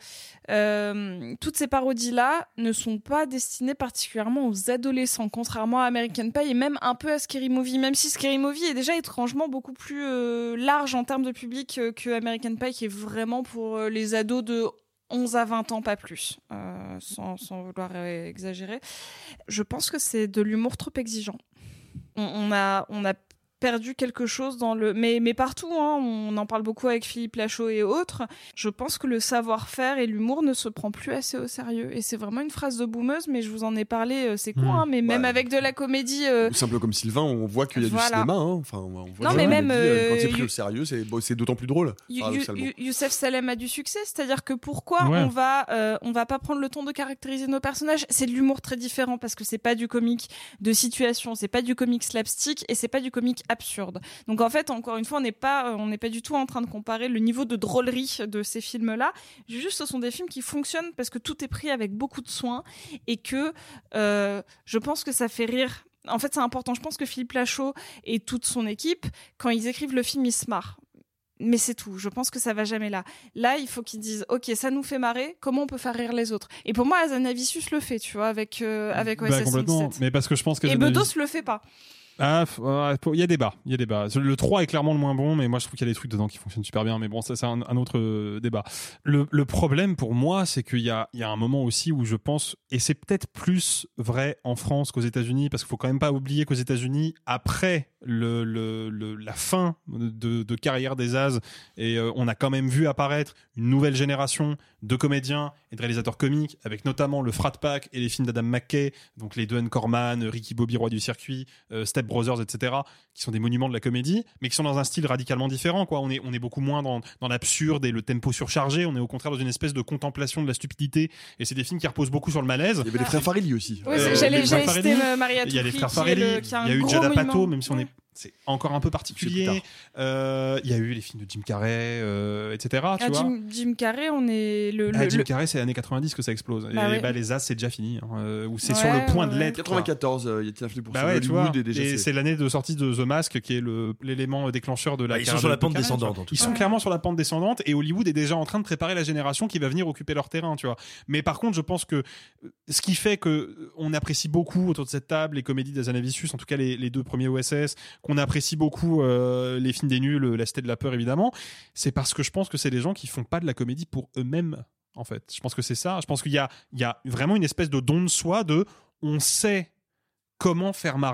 Speaker 12: euh, toutes ces parodies là ne sont pas destinées particulièrement aux adolescents, contrairement à American Pie et même un peu à Scary Movie. Même si Scary Movie est déjà étrangement beaucoup plus euh, large en termes de public euh, que American Pie, qui est vraiment pour euh, les ados de onze à vingt ans, pas plus, euh, sans, sans vouloir euh, exagérer. Je pense que c'est de l'humour trop exigeant. On, on, a, on a perdu quelque chose dans le... Mais, mais partout, hein, on en parle beaucoup avec Philippe Lachaud et autres. Je pense que le savoir-faire et l'humour ne se prend plus assez au sérieux. Et c'est vraiment une phrase de boumeuse, mais je vous en ai parlé, euh, c'est con,
Speaker 11: Mmh.
Speaker 12: hein, mais même
Speaker 11: Ouais.
Speaker 12: avec de la comédie... euh,
Speaker 11: Simple comme Sylvain, on voit qu'il y a
Speaker 12: Voilà.
Speaker 11: du cinéma. Hein. Enfin, on voit
Speaker 12: Non,
Speaker 11: que
Speaker 12: mais
Speaker 11: la
Speaker 12: même,
Speaker 11: comédie, euh, quand
Speaker 12: euh,
Speaker 11: c'est pris
Speaker 12: you-
Speaker 11: au sérieux, c'est, bon, c'est d'autant plus drôle.
Speaker 12: You-
Speaker 11: paradoxalement.
Speaker 12: You- Youssef Salem a du succès, c'est-à-dire que pourquoi
Speaker 11: Ouais.
Speaker 12: on va euh, on va pas prendre le temps de caractériser nos personnages? C'est de l'humour très différent parce que c'est pas du comique de situation, c'est pas du comique slapstick et c'est pas du comique absurde. Donc en fait, encore une fois, on n'est pas euh, on n'est pas du tout en train de comparer le niveau de drôlerie de ces films-là. Juste, ce sont des films qui fonctionnent parce que tout est pris avec beaucoup de soin et que euh, je pense que ça fait rire. En fait, c'est important. Je pense que Philippe Lachaud et toute son équipe, quand ils écrivent le film, ils se marrent. Mais c'est tout. Je pense que ça va jamais là. Là, il faut qu'ils disent, ok, ça nous fait marrer. Comment on peut faire rire les autres? Et pour moi, Azanavicius le fait, tu vois, avec euh, avec O S S
Speaker 14: Bah, complètement.
Speaker 12: soixante-dix-sept.
Speaker 14: Mais parce que je pense que
Speaker 12: Et Bedos le fait pas.
Speaker 14: Ah, f- ouais, il y a débat, il y a débat. Le trois est clairement le moins bon, mais moi je trouve qu'il y a des trucs dedans qui fonctionnent super bien. Mais bon, ça c'est un, un autre euh, débat. Le, le problème pour moi, c'est qu'il y a, il y a un moment aussi où je pense, et c'est peut-être plus vrai en France qu'aux États-Unis, parce qu'il faut quand même pas oublier qu'aux États-Unis, après le, le, le, la fin de, de carrière des As, et euh, on a quand même vu apparaître une nouvelle génération de comédiens et de réalisateurs comiques, avec notamment le Frat Pack et les films d'Adam McKay, donc les Duane Corman, Ricky Bobby, Roi du Circuit, euh, Step Brothers, et cetera, qui sont des monuments de la comédie, mais qui sont dans un style radicalement différent, quoi. On est, on est beaucoup moins dans, dans l'absurde et le tempo surchargé, on est au contraire dans une espèce de contemplation de la stupidité, et c'est des films qui reposent beaucoup sur le malaise.
Speaker 11: Il y avait les frères Farelli aussi.
Speaker 12: Oui, c'est- j'allais-
Speaker 14: les
Speaker 12: j'allais
Speaker 14: frères
Speaker 12: citer,
Speaker 14: Farelli,
Speaker 12: euh, Maria
Speaker 14: il y a les
Speaker 12: Toupri,
Speaker 14: frères
Speaker 12: qui est
Speaker 14: Farelli,
Speaker 12: le- qui est un
Speaker 14: il y a eu
Speaker 12: gros
Speaker 14: Judd Apatow,
Speaker 12: monument.
Speaker 14: même si on est c'est encore un peu
Speaker 11: plus
Speaker 14: particulier.
Speaker 11: tard.
Speaker 14: Euh, Il y a eu les films de Jim Carrey, euh, et cetera. Tu
Speaker 12: Ah,
Speaker 14: vois.
Speaker 12: Jim, Jim Carrey, on est le. le,
Speaker 14: Ah, Jim
Speaker 12: le-
Speaker 14: Carrey, c'est années quatre-vingt-dix que ça explose.
Speaker 12: Bah
Speaker 14: et
Speaker 12: ouais.
Speaker 14: bah, les As, c'est déjà fini. Hein, euh, ou c'est
Speaker 12: Ouais,
Speaker 14: sur le point
Speaker 12: ouais,
Speaker 14: de l'être. quoi.
Speaker 11: quatre-vingt-quatorze, euh, il y a-t-il un film pour
Speaker 14: Bah
Speaker 11: sauver
Speaker 14: ouais, tu vois.
Speaker 11: Hollywood et déjà
Speaker 14: Et
Speaker 11: c'est-
Speaker 14: c'est l'année de sortie de The Mask qui est le- l'élément déclencheur de la
Speaker 13: Bah, ils sont
Speaker 14: carrière
Speaker 13: sur
Speaker 14: de
Speaker 13: la pente
Speaker 14: Carrey,
Speaker 13: descendante,
Speaker 14: tu vois.
Speaker 13: en tout
Speaker 14: Ils
Speaker 13: cas.
Speaker 14: sont
Speaker 13: Ouais.
Speaker 14: clairement sur la pente descendante et Hollywood est déjà en train de préparer la génération qui va venir occuper leur terrain, tu vois. Mais par contre, je pense que euh, ce qui fait que euh, on apprécie beaucoup autour de cette table les comédies d'Azanavicius, en tout cas les, les deux premiers O S S, qu'on apprécie beaucoup euh, les films des nuls, La Cité de la Peur évidemment, c'est parce que je pense que c'est des gens qui font pas de la comédie pour eux-mêmes. En fait, je pense que c'est ça. Je pense qu'il y a, il y a vraiment une espèce de don de soi de on sait comment faire marrer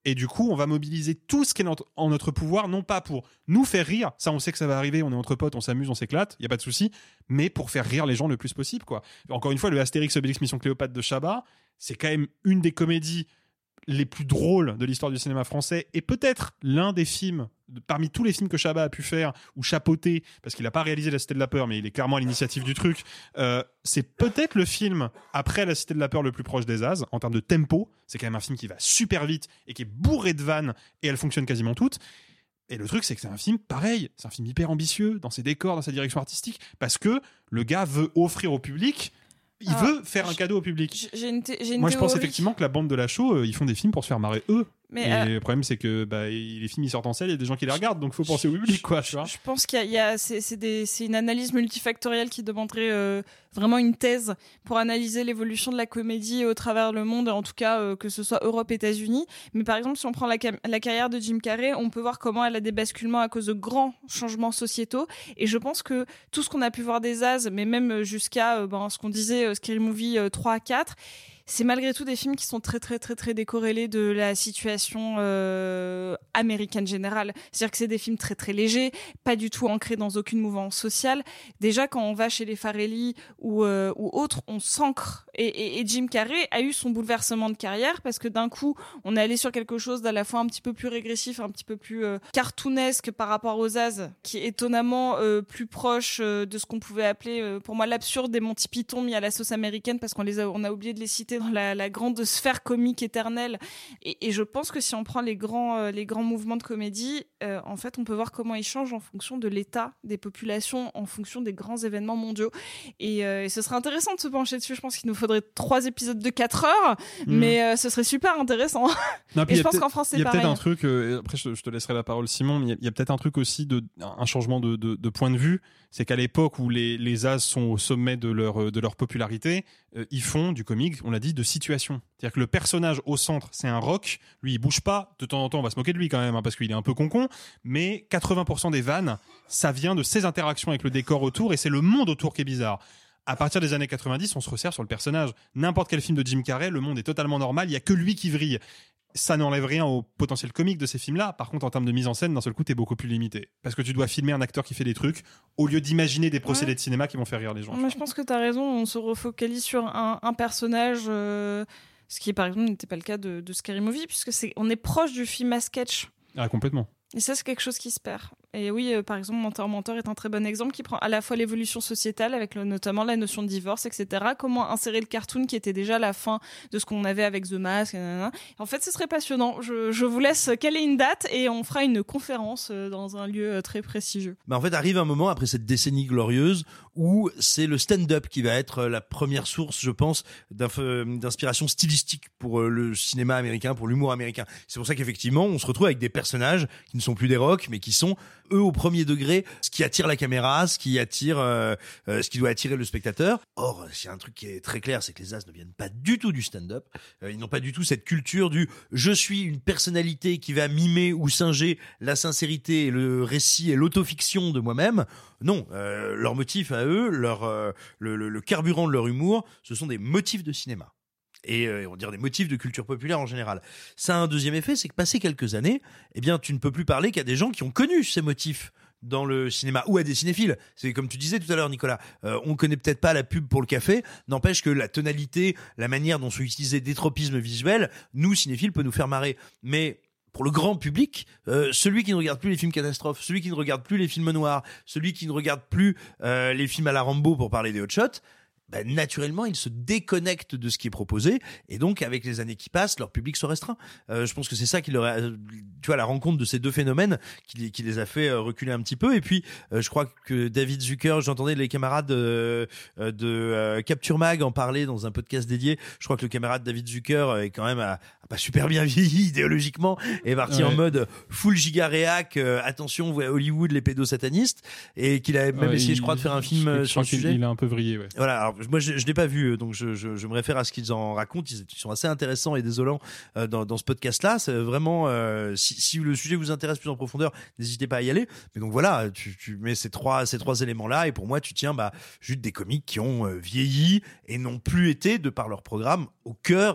Speaker 14: Et du coup, on va mobiliser tout ce qui est en notre pouvoir, non pas pour nous faire rire, ça on sait que ça va arriver, on est entre potes, on s'amuse, on s'éclate, il y a pas de souci, mais pour faire rire les gens le plus possible, quoi. Encore une fois, le Astérix Obélix Mission Cléopâtre de Chabat, c'est quand même une des comédies les plus drôles de l'histoire du cinéma français et peut-être l'un des films parmi tous les films que Chabat a pu faire ou chapeauter, parce qu'il n'a pas réalisé La Cité de la Peur, mais il est clairement à l'initiative du truc, euh, c'est peut-être le film après La Cité de la Peur le plus proche des As en termes de tempo. C'est quand même un film qui va super vite et qui est bourré de vannes et elles fonctionnent quasiment toutes. Et le truc, c'est que c'est un film pareil, c'est un film hyper ambitieux dans ses décors, dans sa direction artistique, parce que le gars veut offrir au public. Il ah, veut faire un cadeau au public.
Speaker 12: J'ai une, thé- j'ai une
Speaker 14: Moi, je
Speaker 12: théorie.
Speaker 14: pense effectivement que la bande de la show, euh, ils font des films pour se faire marrer eux.
Speaker 12: Mais
Speaker 14: et
Speaker 12: euh...
Speaker 14: le problème, c'est que bah, les films ils sortent en salle, il y a des gens qui les regardent, donc il faut penser au public, quoi. Tu vois.
Speaker 12: Je pense qu'il y a, il y a c'est, c'est, des, c'est une analyse multifactorielle qui demanderait euh, vraiment une thèse pour analyser l'évolution de la comédie au travers le monde, en tout cas euh, que ce soit Europe, États-Unis. Mais par exemple, si on prend la, la carrière de Jim Carrey, on peut voir comment elle a des basculements à cause de grands changements sociétaux. Et je pense que tout ce qu'on a pu voir des As, mais même jusqu'à euh, ben, ce qu'on disait, euh, Scary Movie euh, trois à quatre, c'est malgré tout des films qui sont très très très très décorrélés de la situation euh, américaine générale. C'est-à-dire que c'est des films très très légers, pas du tout ancrés dans aucune mouvance sociale. Déjà quand on va chez les Farrelly ou euh, ou autres, on s'ancre. Et, et, et Jim Carrey a eu son bouleversement de carrière parce que d'un coup, on est allé sur quelque chose d'à la fois un petit peu plus régressif, un petit peu plus euh, cartoonesque par rapport aux As, qui est étonnamment euh, plus proche euh, de ce qu'on pouvait appeler euh, pour moi l'absurde des Monty Python mis à la sauce américaine, parce qu'on les a, on a oublié de les citer dans la, la grande sphère comique éternelle. Et, et je pense que si on prend les grands, euh, les grands mouvements de comédie, euh, en fait, on peut voir comment ils changent en fonction de l'état des populations, en fonction des grands événements mondiaux. Et, euh, et ce serait intéressant de se pencher dessus. Je pense qu'il nous faudrait trois épisodes de quatre heures, mmh. mais euh, ce serait super intéressant.
Speaker 14: Non,
Speaker 12: et je pense qu'en France, c'est pareil.
Speaker 14: Il y a peut-être un truc, euh, après je, je te laisserai la parole Simon, mais il y, y a peut-être un truc aussi, de, un changement de, de, de point de vue. C'est qu'à l'époque où les, les As sont au sommet de leur, de leur popularité, euh, ils font du comique, on l'a dit, de situation. C'est-à-dire que le personnage au centre, c'est un rock, lui il bouge pas, de temps en temps on va se moquer de lui quand même, hein, parce qu'il est un peu concon, mais quatre-vingts pour cent des vannes, ça vient de ses interactions avec le décor autour, et c'est le monde autour qui est bizarre. À partir des années quatre-vingt-dix, on se resserre sur le personnage. N'importe quel film de Jim Carrey, le monde est totalement normal, il y a que lui qui vrille. Ça n'enlève rien au potentiel comique de ces films-là. Par contre, en termes de mise en scène, d'un seul coup, t'es beaucoup plus limité. Parce que tu dois filmer un acteur qui fait des trucs, au lieu d'imaginer des procédés ouais. de cinéma qui vont faire rire les gens.
Speaker 12: Mais je pense que t'as raison, on se refocalise sur un, un personnage, euh, ce qui, par exemple, n'était pas le cas de, de Scary Movie, puisque c'est, on est proche du film à sketch.
Speaker 14: Ah, complètement.
Speaker 12: Et ça, c'est quelque chose qui se perd. Et oui, euh, par exemple, Menteur Menteur est un très bon exemple qui prend à la fois l'évolution sociétale, avec le, notamment la notion de divorce, et cetera. Comment insérer le cartoon qui était déjà la fin de ce qu'on avait avec The Mask. Et en fait, ce serait passionnant. Je, je vous laisse caler une date et on fera une conférence dans un lieu très prestigieux.
Speaker 13: Bah en fait, arrive un moment après cette décennie glorieuse où c'est le stand-up qui va être la première source, je pense, d'inspiration stylistique pour le cinéma américain, pour l'humour américain. C'est pour ça qu'effectivement, on se retrouve avec des personnages qui ne sont plus des rocks, mais qui sont eux au premier degré, ce qui attire la caméra, ce qui attire, euh, euh, ce qui doit attirer le spectateur. Or, s'il y a un truc qui est très clair, c'est que les As ne viennent pas du tout du stand-up. Euh, ils n'ont pas du tout cette culture du je suis une personnalité qui va mimer ou singer la sincérité et le récit et l'autofiction de moi-même. Non, euh, leur motif à eux, leur euh, le, le, le carburant de leur humour, ce sont des motifs de cinéma. Et euh, on va dire des motifs de culture populaire en général. Ça a un deuxième effet, c'est que passé quelques années, eh bien, tu ne peux plus parler qu'à des gens qui ont connu ces motifs dans le cinéma ou à des cinéphiles. C'est comme tu disais tout à l'heure, Nicolas. Euh, on connaît peut-être pas la pub pour le café, n'empêche que la tonalité, la manière dont sont utilisés des tropismes visuels, nous cinéphiles, peut nous faire marrer. Mais pour le grand public, euh, celui qui ne regarde plus les films catastrophes, celui qui ne regarde plus les films noirs, celui qui ne regarde plus euh, les films à la Rambo pour parler des hot shots, bah, naturellement, ils se déconnectent de ce qui est proposé, et donc, avec les années qui passent, leur public se restreint. Euh, je pense que c'est ça qui leur a, tu vois, la rencontre de ces deux phénomènes qui, qui les a fait reculer un petit peu. Et puis, euh, je crois que David Zucker, j'entendais les camarades euh, de euh, Capture Mag en parler dans un podcast dédié. Je crois que le camarade David Zucker est quand même à, à pas super bien vieilli idéologiquement, est parti ouais. en mode full giga réac, euh, attention, vous Hollywood, les pédosatanistes, et qu'il a même ouais, essayé, il, je crois, de faire un film je, je sur le sujet.
Speaker 14: Il a un peu vrillé, ouais.
Speaker 13: Voilà. Alors, moi, je, je l'ai pas vu, donc je, je, je me réfère à ce qu'ils en racontent. Ils, ils sont assez intéressants et désolants euh, dans, dans ce podcast-là. C'est vraiment, euh, si, si le sujet vous intéresse plus en profondeur, n'hésitez pas à y aller. Mais donc voilà, tu, tu mets ces trois, ces trois éléments-là, et pour moi, tu tiens bah, juste des comiques qui ont euh, vieilli et n'ont plus été, de par leur programme, au cœur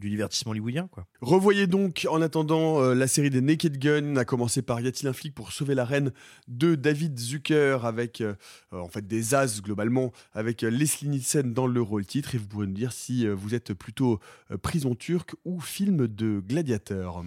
Speaker 13: du divertissement hollywoodien, quoi.
Speaker 11: Revoyez donc en attendant euh, la série des Naked Gun, à commencer par Y a-t-il un flic pour sauver la reine de David Zucker, avec euh, en fait des as globalement, avec euh, Leslie Nielsen dans le rôle titre, et vous pourrez nous dire si euh, vous êtes plutôt euh, prison turque ou film de gladiateur.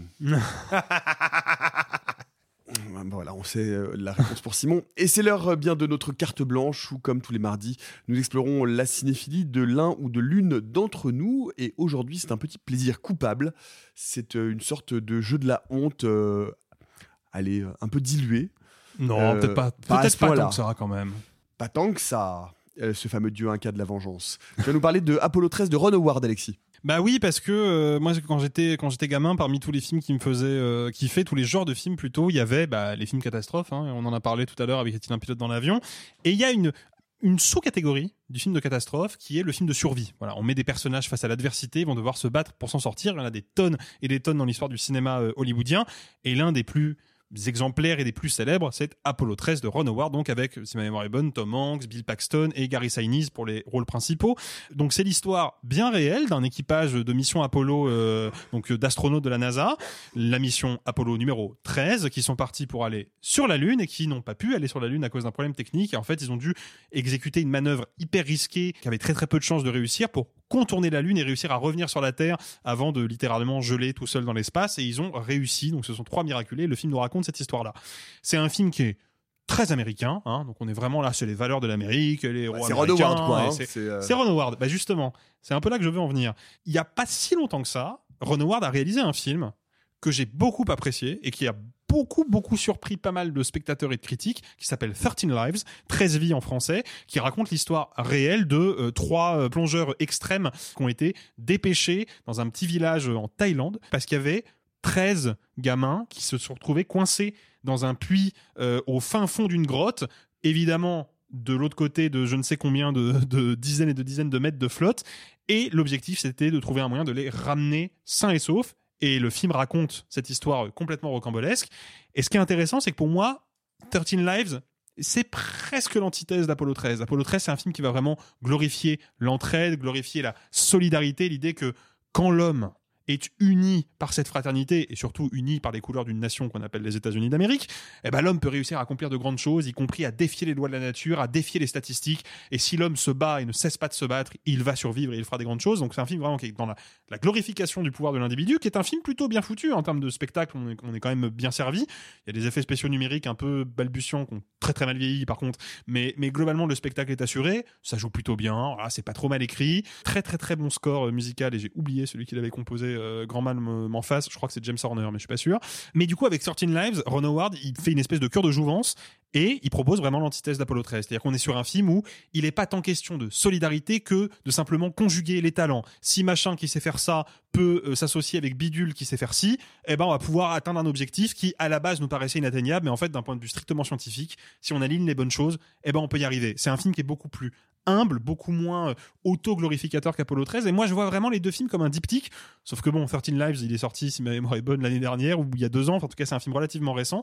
Speaker 11: Voilà, on sait euh, la réponse pour Simon. Et c'est l'heure euh, bien de notre carte blanche où, comme tous les mardis, nous explorons la cinéphilie de l'un ou de l'une d'entre nous. Et aujourd'hui, c'est un petit plaisir coupable. C'est euh, une sorte de jeu de la honte, euh, allez, euh, un peu dilué.
Speaker 14: Non,
Speaker 11: Euh,
Speaker 14: peut-être pas,
Speaker 11: pas à
Speaker 14: peut-être
Speaker 11: ce
Speaker 14: pas
Speaker 11: point-là.
Speaker 14: tant que ça quand même.
Speaker 11: Pas tant que ça, euh, ce fameux dieu inca de la vengeance. Tu vas nous parler de Apollo treize de Ron Howard, Alexis.
Speaker 14: Bah oui, parce que euh, moi quand j'étais quand j'étais gamin, parmi tous les films qui me faisaient euh, kiffer, tous les genres de films plutôt, il y avait bah, les films catastrophes, hein, on en a parlé tout à l'heure avec Y a-t-il un pilote dans l'avion, et il y a une une sous-catégorie du film de catastrophe qui est le film de survie. Voilà, on met des personnages face à l'adversité, ils vont devoir se battre pour s'en sortir. Il y en a des tonnes et des tonnes dans l'histoire du cinéma euh, hollywoodien, et l'un des plus exemplaires et des plus célèbres, c'est Apollo treize de Ron Howard, donc avec, si ma mémoire est bonne, Tom Hanks, Bill Paxton et Gary Sinise pour les rôles principaux. Donc c'est l'histoire bien réelle d'un équipage de mission Apollo, euh, donc d'astronautes de la NASA, la mission Apollo numéro treize, qui sont partis pour aller sur la Lune et qui n'ont pas pu aller sur la Lune à cause d'un problème technique. Et en fait, ils ont dû exécuter une manœuvre hyper risquée qui avait très très peu de chances de réussir pour contourner la Lune et réussir à revenir sur la Terre avant de littéralement geler tout seul dans l'espace. Et ils ont réussi. Donc ce sont trois miraculés. Le film nous raconte cette histoire-là. C'est un film qui est très américain, hein, donc on est vraiment là, c'est les valeurs de l'Amérique, les rois
Speaker 11: c'est Ron
Speaker 14: américains.
Speaker 11: Howard, quoi, hein,
Speaker 14: c'est,
Speaker 11: c'est, euh...
Speaker 14: c'est Ron Howard. Bah justement, c'est un peu là que je veux en venir. Il y a pas si longtemps que ça, Ron Howard a réalisé un film que j'ai beaucoup apprécié et qui a beaucoup, beaucoup surpris pas mal de spectateurs et de critiques, qui s'appelle thirteen Lives, treize vies en français, qui raconte l'histoire réelle de euh, trois euh, plongeurs extrêmes qui ont été dépêchés dans un petit village en Thaïlande parce qu'il y avait treize gamins qui se sont retrouvés coincés dans un puits euh, au fin fond d'une grotte, évidemment de l'autre côté de je ne sais combien de, de dizaines et de dizaines de mètres de flotte, et l'objectif c'était de trouver un moyen de les ramener sains et saufs. Et le film raconte cette histoire complètement rocambolesque. Et ce qui est intéressant, c'est que pour moi, thirteen Lives, c'est presque l'antithèse d'Apollo treize. Apollo treize, c'est un film qui va vraiment glorifier l'entraide, glorifier la solidarité, l'idée que quand l'homme est uni par cette fraternité et surtout uni par les couleurs d'une nation qu'on appelle les États-Unis d'Amérique, eh ben l'homme peut réussir à accomplir de grandes choses, y compris à défier les lois de la nature, à défier les statistiques. Et si l'homme se bat et ne cesse pas de se battre, il va survivre et il fera des grandes choses. Donc c'est un film vraiment qui est dans la, la glorification du pouvoir de l'individu, qui est un film plutôt bien foutu en termes de spectacle. On est, on est quand même bien servi. Il y a des effets spéciaux numériques un peu balbutiants qui ont très très mal vieilli par contre, mais, mais globalement le spectacle est assuré. Ça joue plutôt bien. Voilà, c'est pas trop mal écrit. Très très très bon score musical, et j'ai oublié celui qui l'avait composé. Euh, grand mal m'en fasse, je crois que c'est James Horner, mais je suis pas sûr. Mais du coup, avec thirteen Lives, Ron Howard, il fait une espèce de cure de jouvence et il propose vraiment l'antithèse d'Apollo treize. C'est-à-dire qu'on est sur un film où il n'est pas tant question de solidarité que de simplement conjuguer les talents. Si machin qui sait faire ça peut euh, s'associer avec bidule qui sait faire ci, eh ben on va pouvoir atteindre un objectif qui à la base nous paraissait inatteignable, mais en fait d'un point de vue strictement scientifique, si on aligne les bonnes choses, eh ben on peut y arriver. C'est un film qui est beaucoup plus humble, beaucoup moins euh, auto-glorificateur qu'Apollo treize, et moi je vois vraiment les deux films comme un diptyque, sauf que bon, thirteen Lives il est sorti, si ma mémoire est bonne, l'année dernière, ou il y a deux ans, enfin, en tout cas c'est un film relativement récent,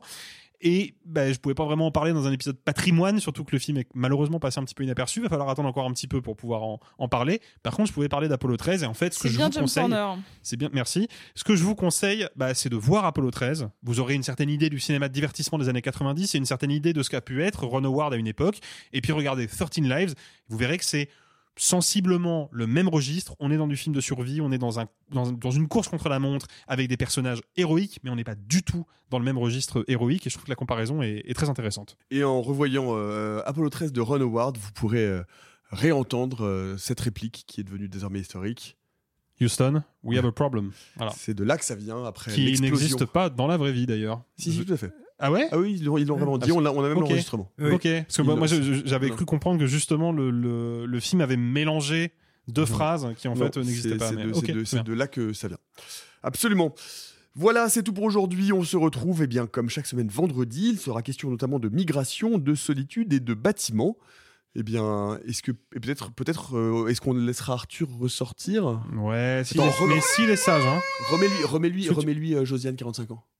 Speaker 14: et bah, je pouvais pas vraiment en parler dans un épisode patrimoine, surtout que le film est malheureusement passé un petit peu inaperçu, il va falloir attendre encore un petit peu pour pouvoir en, en parler. Par contre je pouvais parler d'Apollo treize, et en fait ce que
Speaker 12: c'est
Speaker 14: je
Speaker 12: bien
Speaker 14: vous
Speaker 12: James
Speaker 14: conseille,
Speaker 12: Horner.
Speaker 14: c'est bien, merci, ce que je vous conseille, bah, c'est de voir Apollo treize. Vous aurez une certaine idée du cinéma de divertissement des années quatre-vingt-dix et une certaine idée de ce qu'a pu être Ron Howard à une époque, et puis regardez thirteen Lives, vous verrez que c'est sensiblement le même registre. On est dans du film de survie, on est dans, un, dans, dans une course contre la montre avec des personnages héroïques, mais on n'est pas du tout dans le même registre héroïque, et je trouve que la comparaison est, est très intéressante.
Speaker 11: Et en revoyant euh, Apollo treize de Ron Howard, vous pourrez euh, réentendre euh, cette réplique qui est devenue désormais historique.
Speaker 14: Houston, we have a problem. Voilà.
Speaker 11: C'est de là que ça vient, après
Speaker 14: qui
Speaker 11: l'explosion.
Speaker 14: Qui n'existe pas dans la vraie vie d'ailleurs.
Speaker 11: Si, si, tout à fait.
Speaker 14: Ah ouais?
Speaker 11: Ah oui, ils l'ont, ils l'ont vraiment dit, on a, on a même
Speaker 14: okay.
Speaker 11: l'enregistrement.
Speaker 14: Oui. Ok, parce que moi, moi je, j'avais
Speaker 11: non.
Speaker 14: cru comprendre que justement le, le, le film avait mélangé deux non. phrases qui en
Speaker 11: non,
Speaker 14: fait n'existaient
Speaker 11: c'est,
Speaker 14: pas.
Speaker 11: C'est,
Speaker 14: mais...
Speaker 11: de,
Speaker 14: okay,
Speaker 11: c'est, de, c'est de là que ça vient. Absolument. Voilà, c'est tout pour aujourd'hui. On se retrouve, eh bien, comme chaque semaine vendredi. Il sera question notamment de migration, de solitude et de bâtiments. Eh bien, est-ce que et peut-être, peut-être, euh, est-ce qu'on laissera Arthur ressortir?
Speaker 14: Ouais, si Attends, les, rem... mais s'il est sage, hein.
Speaker 11: Remets-lui, remets-lui, remets-lui euh, Josiane, quarante-cinq ans.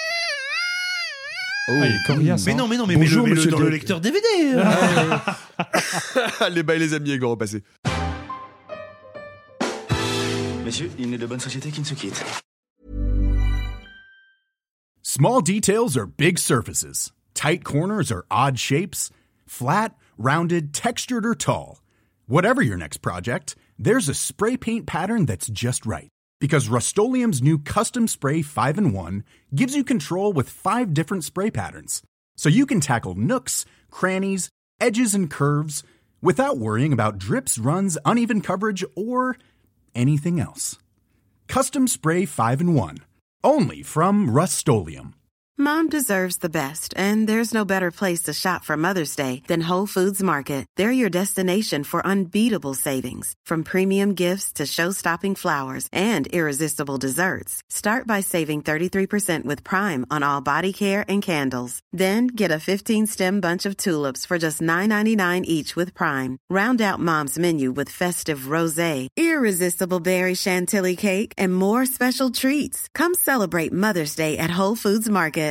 Speaker 14: Oh, ah, il est coriace,
Speaker 13: mais
Speaker 14: hein.
Speaker 13: non, mais non, mais
Speaker 11: Bonjour,
Speaker 13: mets-le, mets-le dans
Speaker 11: de...
Speaker 13: le lecteur D V D. Euh.
Speaker 11: Les bails, les amis, avec le repassé.
Speaker 17: Messieurs, il n'est de bonne société qui ne se quitte.
Speaker 18: Small details are big surfaces. Tight corners are odd shapes. Flat, rounded, textured, or tall. Whatever your next project, there's a spray paint pattern that's just right. Because Rust-Oleum's new Custom Spray five in one gives you control with five different spray patterns. So you can tackle nooks, crannies, edges, and curves without worrying about drips, runs, uneven coverage, or anything else. Custom Spray five in one. Only from Rust-Oleum.
Speaker 19: Mom deserves the best, and there's no better place to shop for Mother's Day than Whole Foods Market. They're your destination for unbeatable savings, from premium gifts to show-stopping flowers and irresistible desserts. Start by saving thirty-three percent with Prime on all body care and candles. Then get a fifteen-stem bunch of tulips for just nine ninety-nine each with Prime. Round out Mom's menu with festive rosé, irresistible berry chantilly cake, and more special treats. Come celebrate Mother's Day at Whole Foods Market.